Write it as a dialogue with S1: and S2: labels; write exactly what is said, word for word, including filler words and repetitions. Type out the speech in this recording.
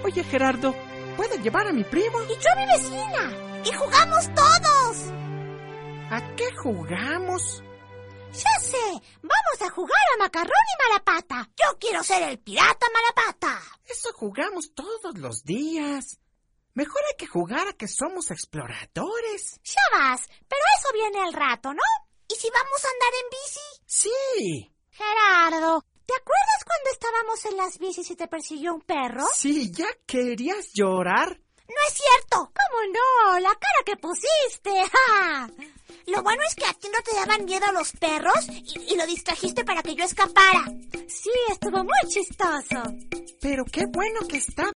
S1: Oye, Gerardo, ¿puedo llevar a mi primo?
S2: Y yo a mi vecina. Y jugamos todos.
S1: ¿A qué jugamos?
S2: Ya sé, vamos a jugar a macarrón y malapata. Yo quiero ser el pirata malapata.
S1: Eso jugamos todos los días. Mejor hay que jugar a que somos exploradores.
S2: Ya vas, pero eso viene al rato, ¿no? ¿Y si vamos a andar en bici?
S1: Sí.
S2: Gerardo, ¿te acuerdas cuando estábamos en las bicis y te persiguió un perro?
S1: Sí, ¿ya querías llorar?
S2: No es cierto. ¿Cómo no? La cara que pusiste. ¡Ja! Lo bueno es que a ti no te daban miedo los perros y, y lo distrajiste para que yo escapara. Sí, estuvo muy chistoso.
S1: Pero qué bueno que está